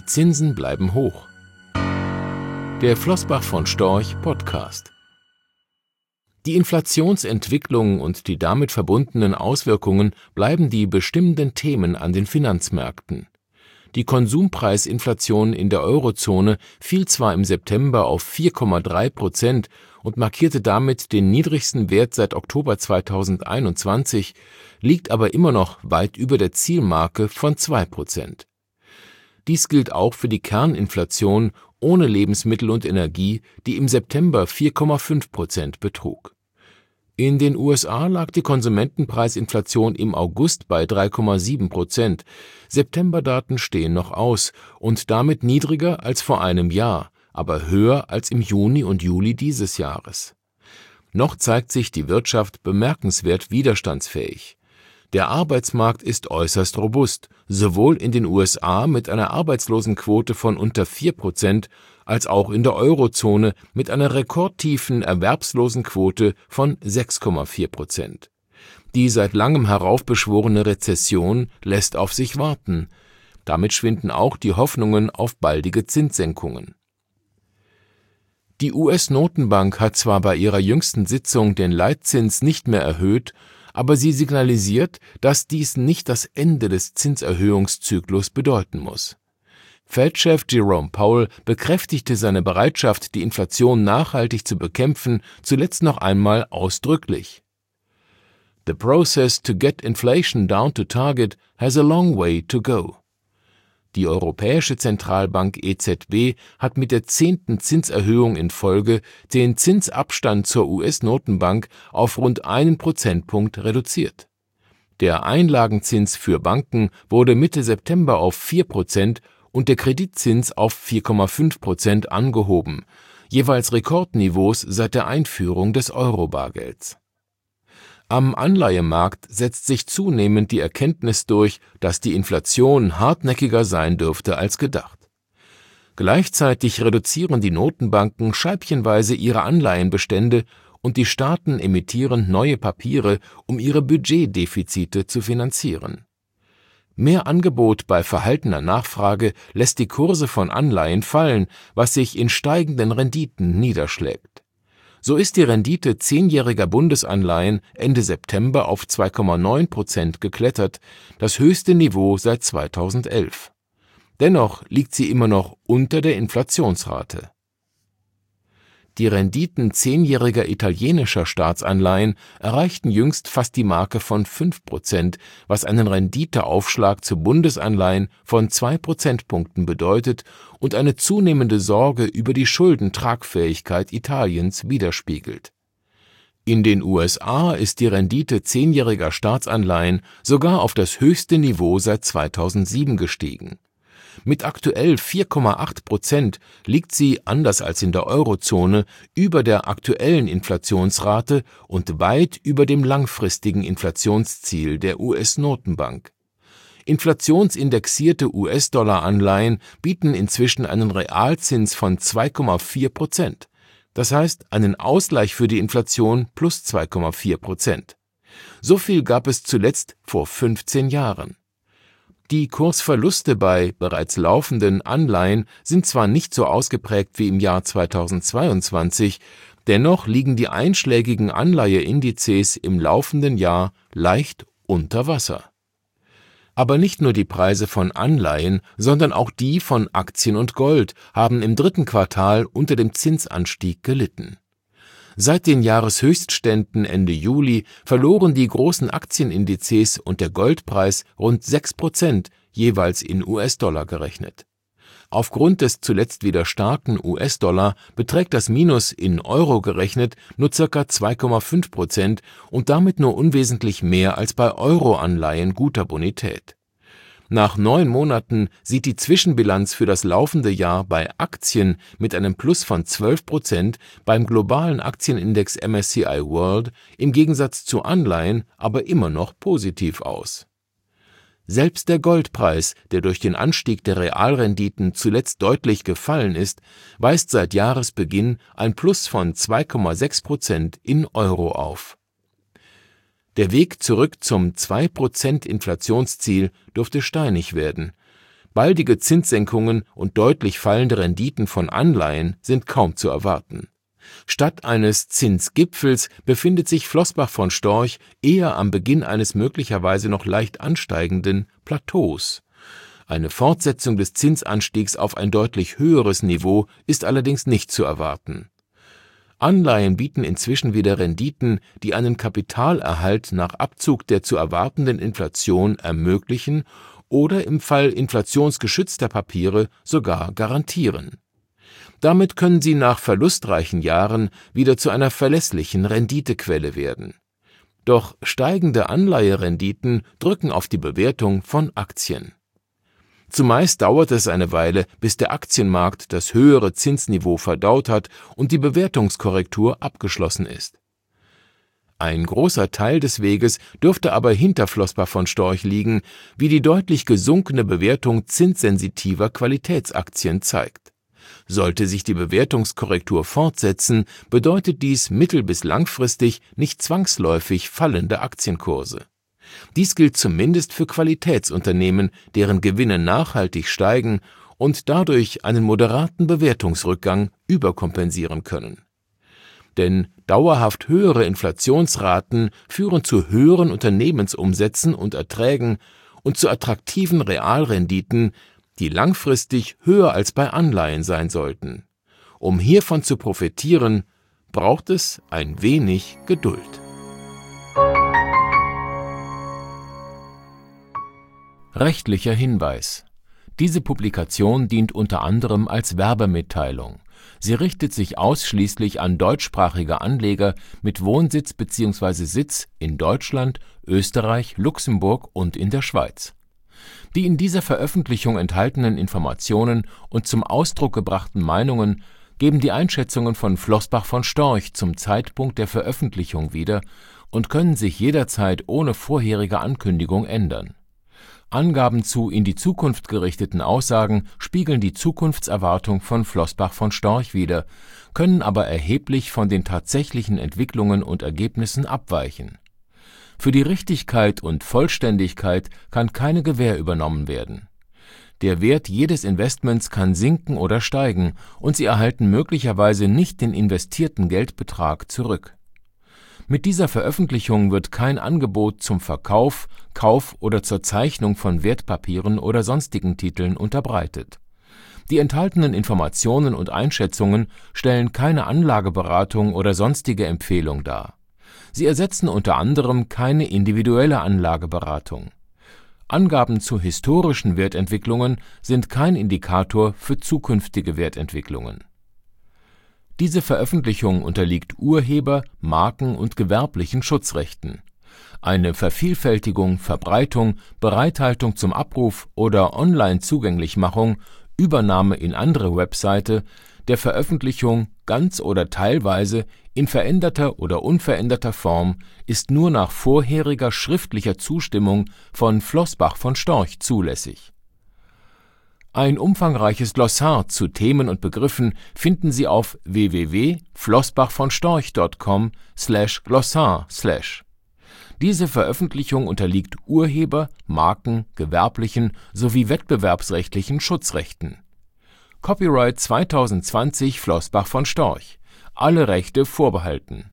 Zinsen bleiben hoch. Der Flossbach von Storch Podcast. Die Inflationsentwicklung und die damit verbundenen Auswirkungen bleiben die bestimmenden Themen an den Finanzmärkten. Die Konsumpreisinflation in der Eurozone fiel zwar im September auf 4,3% und markierte damit den niedrigsten Wert seit Oktober 2021, liegt aber immer noch weit über der Zielmarke von 2%. Dies gilt auch für die Kerninflation ohne Lebensmittel und Energie, die im September 4,5% betrug. In den USA lag die Konsumentenpreisinflation im August bei 3,7%. Septemberdaten stehen noch aus und damit niedriger als vor einem Jahr, aber höher als im Juni und Juli dieses Jahres. Noch zeigt sich die Wirtschaft bemerkenswert widerstandsfähig. Der Arbeitsmarkt ist äußerst robust, sowohl in den USA mit einer Arbeitslosenquote von unter 4%, als auch in der Eurozone mit einer rekordtiefen Erwerbslosenquote von 6,4%. Die seit langem heraufbeschworene Rezession lässt auf sich warten. Damit schwinden auch die Hoffnungen auf baldige Zinssenkungen. Die US-Notenbank hat zwar bei ihrer jüngsten Sitzung den Leitzins nicht mehr erhöht, aber sie signalisiert, dass dies nicht das Ende des Zinserhöhungszyklus bedeuten muss. Fed-Chef Jerome Powell bekräftigte seine Bereitschaft, die Inflation nachhaltig zu bekämpfen, zuletzt noch einmal ausdrücklich. The process to get inflation down to target has a long way to go. Die Europäische Zentralbank EZB hat mit der 10. Zinserhöhung in Folge den Zinsabstand zur US-Notenbank auf rund 1 Prozentpunkt reduziert. Der Einlagenzins für Banken wurde Mitte September auf 4% und der Kreditzins auf 4,5% angehoben, jeweils Rekordniveaus seit der Einführung des Euro-Bargelds. Am Anleihemarkt setzt sich zunehmend die Erkenntnis durch, dass die Inflation hartnäckiger sein dürfte als gedacht. Gleichzeitig reduzieren die Notenbanken scheibchenweise ihre Anleihenbestände und die Staaten emittieren neue Papiere, um ihre Budgetdefizite zu finanzieren. Mehr Angebot bei verhaltener Nachfrage lässt die Kurse von Anleihen fallen, was sich in steigenden Renditen niederschlägt. So ist die Rendite 10-jähriger Bundesanleihen Ende September auf 2,9% geklettert, das höchste Niveau seit 2011. Dennoch liegt sie immer noch unter der Inflationsrate. Die Renditen 10-jähriger italienischer Staatsanleihen erreichten jüngst fast die Marke von 5%, was einen Renditeaufschlag zu Bundesanleihen von 2 Prozentpunkten bedeutet und eine zunehmende Sorge über die Schuldentragfähigkeit Italiens widerspiegelt. In den USA ist die Rendite 10-jähriger Staatsanleihen sogar auf das höchste Niveau seit 2007 gestiegen. Mit aktuell 4,8% liegt sie, anders als in der Eurozone, über der aktuellen Inflationsrate und weit über dem langfristigen Inflationsziel der US-Notenbank. Inflationsindexierte US-Dollar-Anleihen bieten inzwischen einen Realzins von 2,4%, das heißt einen Ausgleich für die Inflation plus 2,4%. So viel gab es zuletzt vor 15 Jahren. Die Kursverluste bei bereits laufenden Anleihen sind zwar nicht so ausgeprägt wie im Jahr 2022, dennoch liegen die einschlägigen Anleiheindizes im laufenden Jahr leicht unter Wasser. Aber nicht nur die Preise von Anleihen, sondern auch die von Aktien und Gold haben im 3. Quartal unter dem Zinsanstieg gelitten. Seit den Jahreshöchstständen Ende Juli verloren die großen Aktienindizes und der Goldpreis rund 6%, jeweils in US-Dollar gerechnet. Aufgrund des zuletzt wieder starken US-Dollar beträgt das Minus in Euro gerechnet nur ca. 2,5% und damit nur unwesentlich mehr als bei Euro-Anleihen guter Bonität. Nach 9 Monaten sieht die Zwischenbilanz für das laufende Jahr bei Aktien mit einem Plus von 12% beim globalen Aktienindex MSCI World im Gegensatz zu Anleihen aber immer noch positiv aus. Selbst der Goldpreis, der durch den Anstieg der Realrenditen zuletzt deutlich gefallen ist, weist seit Jahresbeginn ein Plus von 2,6% in Euro auf. Der Weg zurück zum 2% Inflationsziel dürfte steinig werden. Baldige Zinssenkungen und deutlich fallende Renditen von Anleihen sind kaum zu erwarten. Statt eines Zinsgipfels befindet sich Flossbach von Storch eher am Beginn eines möglicherweise noch leicht ansteigenden Plateaus. Eine Fortsetzung des Zinsanstiegs auf ein deutlich höheres Niveau ist allerdings nicht zu erwarten. Anleihen bieten inzwischen wieder Renditen, die einen Kapitalerhalt nach Abzug der zu erwartenden Inflation ermöglichen oder im Fall inflationsgeschützter Papiere sogar garantieren. Damit können sie nach verlustreichen Jahren wieder zu einer verlässlichen Renditequelle werden. Doch steigende Anleiherenditen drücken auf die Bewertung von Aktien. Zumeist dauert es eine Weile, bis der Aktienmarkt das höhere Zinsniveau verdaut hat und die Bewertungskorrektur abgeschlossen ist. Ein großer Teil des Weges dürfte aber hinter Flossbach von Storch liegen, wie die deutlich gesunkene Bewertung zinssensitiver Qualitätsaktien zeigt. Sollte sich die Bewertungskorrektur fortsetzen, bedeutet dies mittel- bis langfristig nicht zwangsläufig fallende Aktienkurse. Dies gilt zumindest für Qualitätsunternehmen, deren Gewinne nachhaltig steigen und dadurch einen moderaten Bewertungsrückgang überkompensieren können. Denn dauerhaft höhere Inflationsraten führen zu höheren Unternehmensumsätzen und Erträgen und zu attraktiven Realrenditen, die langfristig höher als bei Anleihen sein sollten. Um hiervon zu profitieren, braucht es ein wenig Geduld. Rechtlicher Hinweis: Diese Publikation dient unter anderem als Werbemitteilung. Sie richtet sich ausschließlich an deutschsprachige Anleger mit Wohnsitz bzw. Sitz in Deutschland, Österreich, Luxemburg und in der Schweiz. Die in dieser Veröffentlichung enthaltenen Informationen und zum Ausdruck gebrachten Meinungen geben die Einschätzungen von Flossbach von Storch zum Zeitpunkt der Veröffentlichung wieder und können sich jederzeit ohne vorherige Ankündigung ändern. Angaben zu in die Zukunft gerichteten Aussagen spiegeln die Zukunftserwartung von Flossbach von Storch wider, können aber erheblich von den tatsächlichen Entwicklungen und Ergebnissen abweichen. Für die Richtigkeit und Vollständigkeit kann keine Gewähr übernommen werden. Der Wert jedes Investments kann sinken oder steigen und Sie erhalten möglicherweise nicht den investierten Geldbetrag zurück. Mit dieser Veröffentlichung wird kein Angebot zum Verkauf, Kauf oder zur Zeichnung von Wertpapieren oder sonstigen Titeln unterbreitet. Die enthaltenen Informationen und Einschätzungen stellen keine Anlageberatung oder sonstige Empfehlung dar. Sie ersetzen unter anderem keine individuelle Anlageberatung. Angaben zu historischen Wertentwicklungen sind kein Indikator für zukünftige Wertentwicklungen. Diese Veröffentlichung unterliegt Urheber-, Marken- und gewerblichen Schutzrechten. Eine Vervielfältigung, Verbreitung, Bereithaltung zum Abruf oder Online-Zugänglichmachung, Übernahme in andere Webseite, der Veröffentlichung ganz oder teilweise in veränderter oder unveränderter Form ist nur nach vorheriger schriftlicher Zustimmung von Flossbach von Storch zulässig. Ein umfangreiches Glossar zu Themen und Begriffen finden Sie auf www.flossbachvonstorch.com/glossar/. Diese Veröffentlichung unterliegt Urheber-, Marken-, gewerblichen sowie wettbewerbsrechtlichen Schutzrechten. Copyright 2020 Flossbach von Storch. Alle Rechte vorbehalten